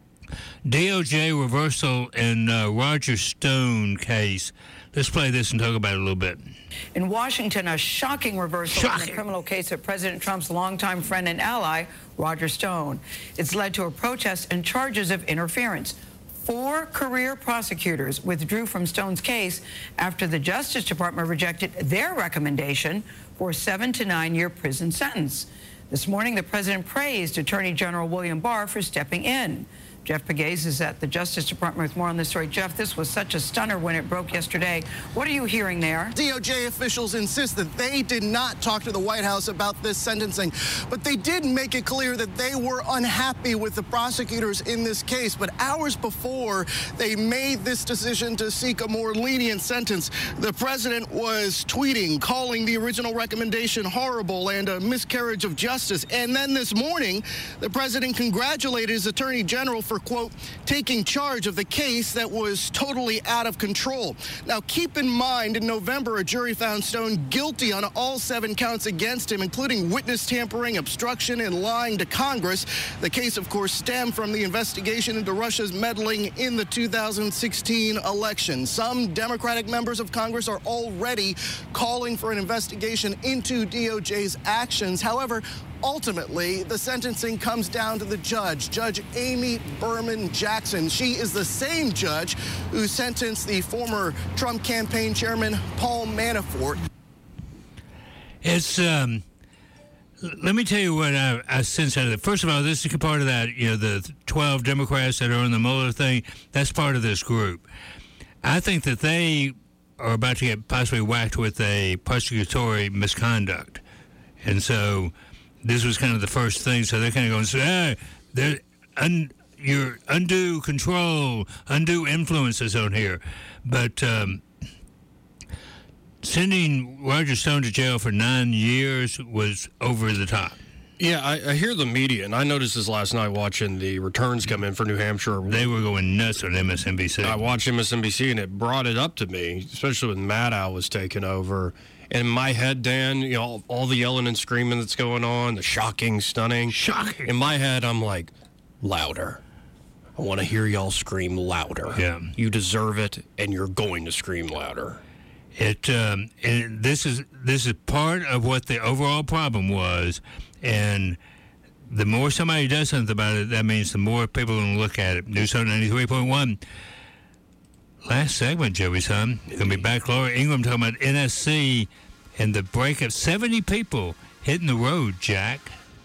DOJ reversal in Roger Stone case. Let's play this and talk about it a little bit. In Washington, a shocking reversal in the criminal case of President Trump's longtime friend and ally, Roger Stone. It's led to a protest and charges of interference. 4 career prosecutors withdrew from Stone's case after the Justice Department rejected their recommendation for a 7 to 9 year prison sentence. This morning, the president praised Attorney General William Barr for stepping in. Jeff Pegues is at the Justice Department with more on this story. Jeff, this was such a stunner when it broke yesterday. What are you hearing there? DOJ officials insist that they did not talk to the White House about this sentencing, but they did make it clear that they were unhappy with the prosecutors in this case. But hours before they made this decision to seek a more lenient sentence, the president was tweeting, calling the original recommendation horrible and a miscarriage of justice. And then this morning, the president congratulated his attorney general for, quote, taking charge of the case that was totally out of control. Now, keep in mind, in November, a jury found Stone guilty on all 7 counts against him, including witness tampering, obstruction, and lying to Congress. The case, of course, stemmed from the investigation into Russia's meddling in the 2016 election. Some Democratic members of Congress are already calling for an investigation into DOJ's actions. However, ultimately, the sentencing comes down to the judge, Judge Amy Berman Jackson. She is the same judge who sentenced the former Trump campaign chairman, Paul Manafort. It's, let me tell you what I sense out of it. First of all, this is part of that, the 12 Democrats that are on the Mueller thing, that's part of this group. I think that they are about to get possibly whacked with a prosecutory misconduct. And so this was kind of the first thing, so they're kind of going, your undue control, undue influences on here. But sending Roger Stone to jail for 9 years was over the top. Yeah, I hear the media, and I noticed this last night watching the returns come in for New Hampshire. They were going nuts on MSNBC. I watched MSNBC, and it brought it up to me, especially when Maddow was taking over. And in my head, Dan, all the yelling and screaming that's going on, the shocking, stunning. Shocking. In my head, I'm like, louder. I want to hear y'all scream louder. Yeah. You deserve it, and you're going to scream louder. And this is part of what the overall problem was, and the more somebody does something about it, that means the more people are going to look at it. News Talk 93.1. Last segment, Joey's son. Going to be back. Laura Ingram talking about NSC and the break of 70 people hitting the road, Jack.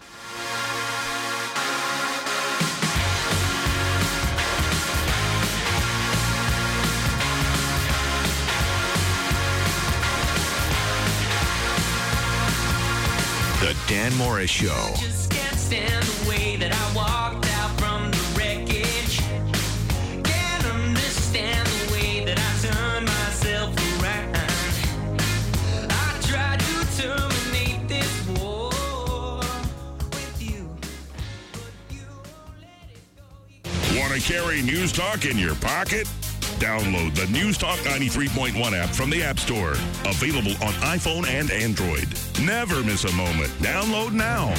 The Dan Morris Show. Just can't stand the way that I walked out from the wreckage. Can't understand the way that I turned myself around. I tried to terminate this war with you. Want to carry News Talk in your pocket? Download the News Talk 93.1 app from the App Store. Available on iPhone and Android. Never miss a moment. Download now.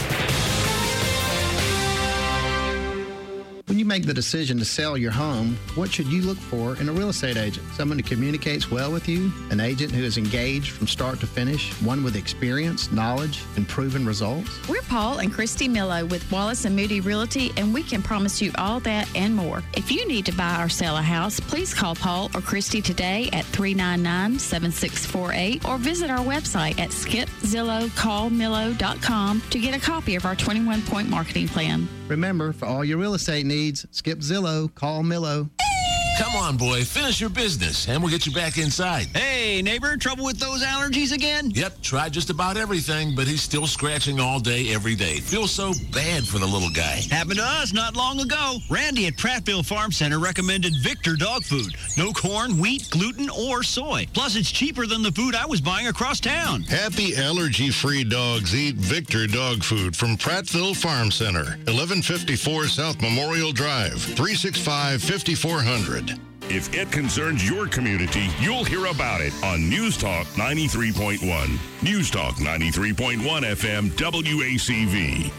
When you make the decision to sell your home, what should you look for in a real estate agent? Someone who communicates well with you, an agent who is engaged from start to finish, one with experience, knowledge, and proven results? We're Paul and Christy Millo with Wallace & Moody Realty, and we can promise you all that and more. If you need to buy or sell a house, please call Paul or Christy today at 399-7648 or visit our website at skipzillowcallmillo.com to get a copy of our 21-point marketing plan. Remember, for all your real estate needs, skip Zillow, call Millo. Come on, boy. Finish your business, and we'll get you back inside. Hey, neighbor, trouble with those allergies again? Yep, tried just about everything, but he's still scratching all day, every day. Feels so bad for the little guy. Happened to us not long ago. Randy at Prattville Farm Center recommended Victor dog food. No corn, wheat, gluten, or soy. Plus, it's cheaper than the food I was buying across town. Happy allergy-free dogs eat Victor dog food from Prattville Farm Center, 1154 South Memorial Drive, 365-5400. If it concerns your community, you'll hear about it on News Talk 93.1. News Talk 93.1 FM WACV.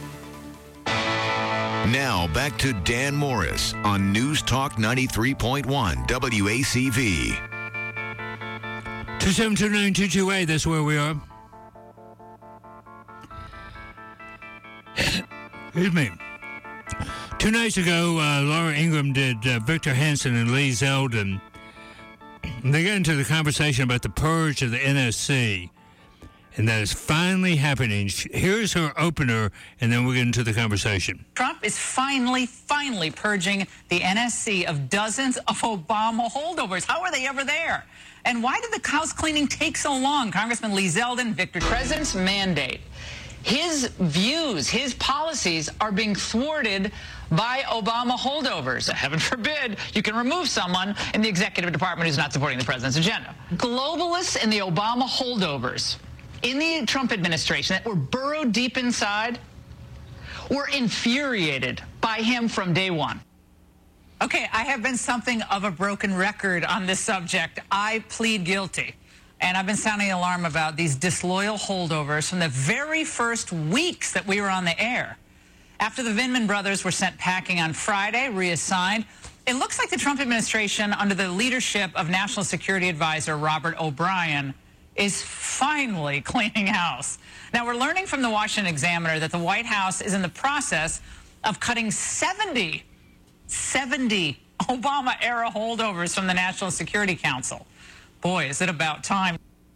Now back to Dan Morris on News Talk 93.1 WACV. 2729228, that's where we are. Excuse me. 2 nights ago, Laura Ingraham did Victor Hanson and Lee Zeldin. They got into the conversation about the purge of the NSC, and that is finally happening. Here's her opener, and then we'll get into the conversation. Trump is finally purging the NSC of dozens of Obama holdovers. How are they ever there? And why did the house cleaning take so long? Congressman Lee Zeldin, Victor. President's mandate. His views, his policies are being thwarted by Obama holdovers. Heaven forbid you can remove someone in the executive department who's not supporting the president's agenda. Globalists and the Obama holdovers in the Trump administration that were burrowed deep inside were infuriated by him from day one. Okay, I have been something of a broken record on this subject. I plead guilty. And I've been sounding the alarm about these disloyal holdovers from the very first weeks that we were on the air. After the Vindman brothers were sent packing on Friday, reassigned, it looks like the Trump administration, under the leadership of National Security Advisor Robert O'Brien, is finally cleaning house. Now, we're learning from the Washington Examiner that the White House is in the process of cutting 70 Obama-era holdovers from the National Security Council. Boy, is it about time.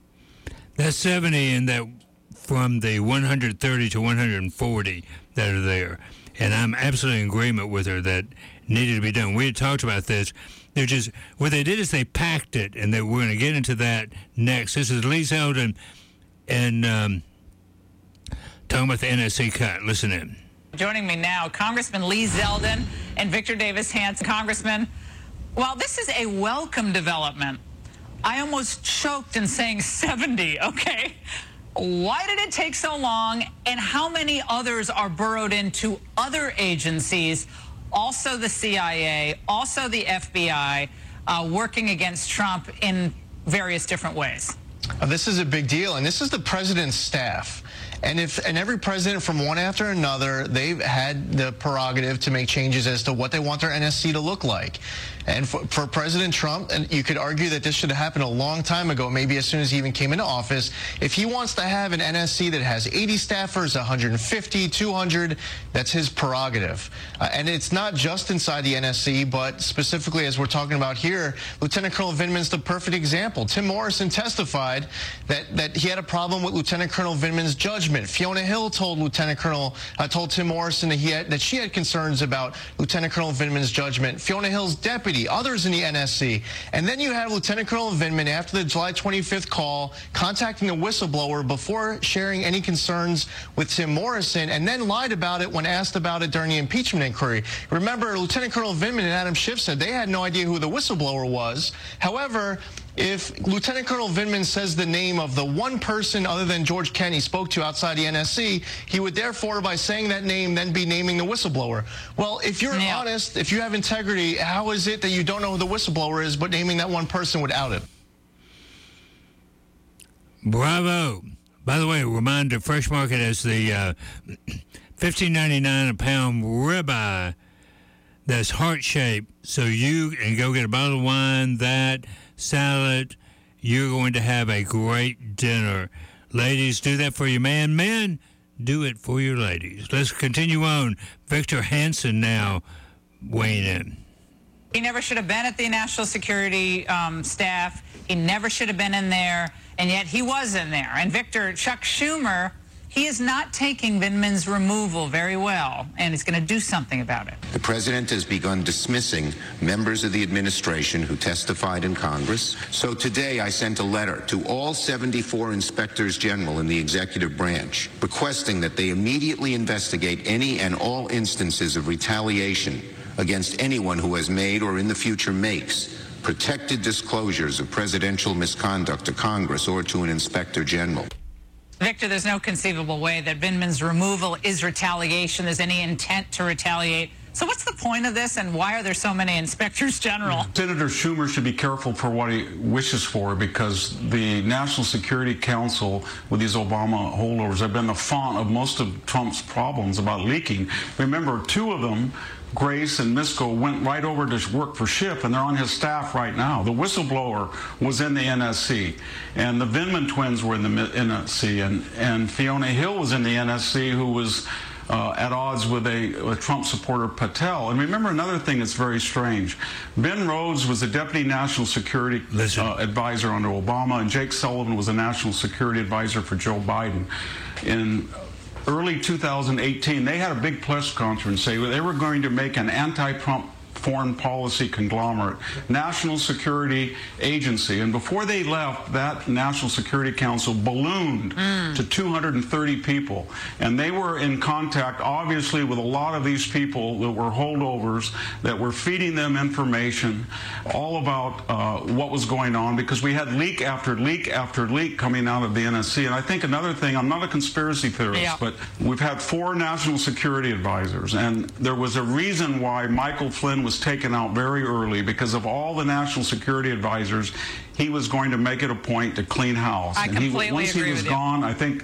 That's 70, and that from the 130 to 140 that are there. And I'm absolutely in agreement with her that needed to be done. We had talked about this. They're just, what they did is they packed it, and we're going to get into that next. This is Lee Zeldin and talking about the NSC cut. Listen in. Joining me now, Congressman Lee Zeldin and Victor Davis Hanson. Congressman, while this is a welcome development, I almost choked in saying 70, okay? Why did it take so long, and how many others are burrowed into other agencies, also the CIA, also the FBI, working against Trump in various different ways? This is a big deal, and this is the president's staff. And every president from one after another, they've had the prerogative to make changes as to what they want their NSC to look like. And for President Trump, and you could argue that this should have happened a long time ago, maybe as soon as he even came into office. If he wants to have an NSC that has 80 staffers, 150, 200, that's his prerogative. And it's not just inside the NSC, but specifically as we're talking about here, Lieutenant Colonel Vindman's the perfect example. Tim Morrison testified that he had a problem with Lieutenant Colonel Vindman's judgment. Fiona Hill told told Tim Morrison that she had concerns about Lieutenant Colonel Vindman's judgment. Fiona Hill's deputy, others in the NSC. And then you have Lieutenant Colonel Vindman, after the July 25th call, contacting the whistleblower before sharing any concerns with Tim Morrison, and then lied about it when asked about it during the impeachment inquiry. Remember, Lieutenant Colonel Vindman and Adam Schiff said they had no idea who the whistleblower was. However, if Lieutenant Colonel Vindman says the name of the one person other than George Kenney spoke to outside the NSC, he would therefore, by saying that name, then be naming the whistleblower. Well, if you're honest, if you have integrity, how is it that you don't know who the whistleblower is, but naming that one person would out it? Bravo. By the way, a reminder, Fresh Market has the $15.99 a pound ribeye that's heart-shaped, so you can go get a bottle of wine, that salad. You're going to have a great dinner. Ladies, do that for your man. Men, do it for your ladies. Let's continue on. Victor Hanson now weighing in. He never should have been at the National Security staff. He never should have been in there, and yet he was in there. And Victor, Chuck Schumer, he is not taking Vindman's removal very well, and he's going to do something about it. The president has begun dismissing members of the administration who testified in Congress. So today I sent a letter to all 74 inspectors general in the executive branch requesting that they immediately investigate any and all instances of retaliation against anyone who has made or in the future makes protected disclosures of presidential misconduct to Congress or to an inspector general. Victor, there's no conceivable way that Vindman's removal is retaliation. There's any intent to retaliate So what's the point of this, and why are there so many inspectors general? Senator Schumer should be careful for what he wishes for, because the National Security Council with these Obama holdovers have been the font of most of Trump's problems about leaking. Remember, two of them, Grace and Misko, went right over to work for Schiff, and they're on his staff right now. The whistleblower was in the NSC, and the Vindman twins were in the NSC, and Fiona Hill was in the NSC, who was at odds with a Trump supporter, Patel. And remember another thing that's very strange. Ben Rhodes was the Deputy National Security Advisor under Obama, and Jake Sullivan was a National Security Advisor for Joe Biden. In early 2018, they had a big press conference saying they were going to make an anti-Trump foreign policy conglomerate, National Security Agency. And before they left, that National Security Council ballooned to 230 people. And they were in contact, obviously, with a lot of these people that were holdovers, that were feeding them information all about what was going on, because we had leak after leak after leak coming out of the NSC. And I think another thing, I'm not a conspiracy theorist, but we've had 4 national security advisors. And there was a reason why Michael Flynn was taken out very early, because of all the national security advisors. He was going to make it a point to clean house. I completely once he agree was with gone, I think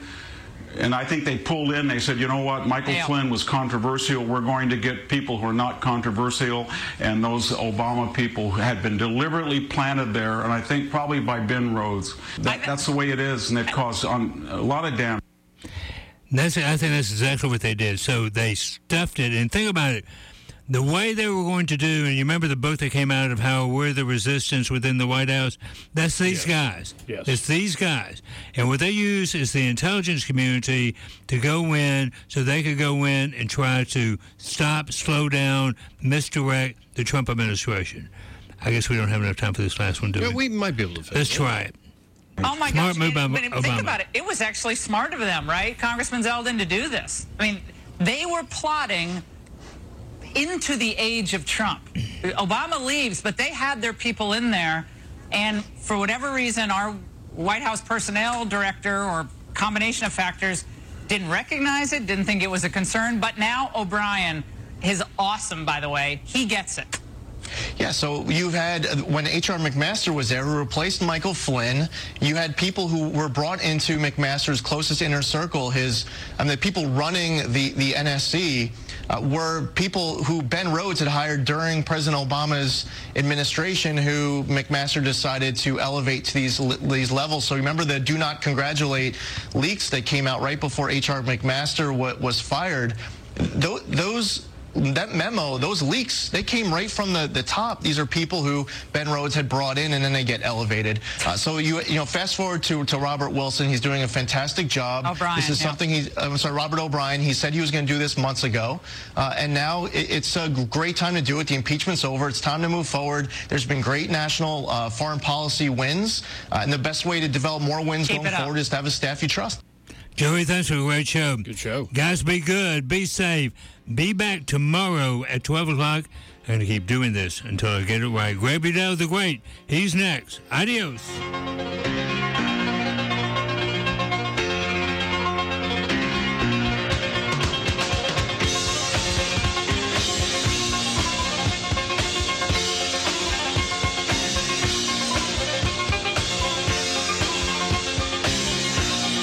they pulled in. They said, you know what, Michael Flynn was controversial. We're going to get people who are not controversial. And those Obama people had been deliberately planted there, and I think probably by Ben Rhodes. That's the way it is, and it caused a lot of damage. I think that's exactly what they did. So they stuffed it. And think about it. The way they were going to do, and you remember the book that came out of how we're the resistance within the White House? That's these guys. Yes. It's these guys. And what they use is the intelligence community to go in so they could go in and try to stop, slow down, misdirect the Trump administration. I guess we don't have enough time for this last one, do we? We might be able to finish. Let's try it. Oh, my Smart gosh. move by But Obama. think about it. It was actually smart of them, right, Congressman Zeldin, to do this. I mean, they were plotting into the age of Trump. Obama leaves, but they had their people in there, and for whatever reason, our White House personnel director, or combination of factors, didn't recognize it, didn't think it was a concern. But now O'Brien is awesome, by the way. He gets it. Yeah, so you had, when H.R. McMaster was there, who replaced Michael Flynn, you had people who were brought into McMaster's closest inner circle. The people running the NSC were people who Ben Rhodes had hired during President Obama's administration, who McMaster decided to elevate to these levels. So remember the do not congratulate leaks that came out right before H.R. McMaster was fired. That memo, those leaks, they came right from the top. These are people who Ben Rhodes had brought in, and then they get elevated. So you know, fast forward to Robert Wilson. He's doing a fantastic job. O'Brien, this is something Robert O'Brien. He said he was going to do this months ago, and now it's a great time to do it. The impeachment's over. It's time to move forward. There's been great national foreign policy wins, and the best way to develop more wins going forward is to have a staff you trust. Joey, thanks for a great show. Good show. Guys, be good. Be safe. Be back tomorrow at 12 o'clock. I'm going to keep doing this until I get it right. Greg Bedell the Great. He's next. Adios.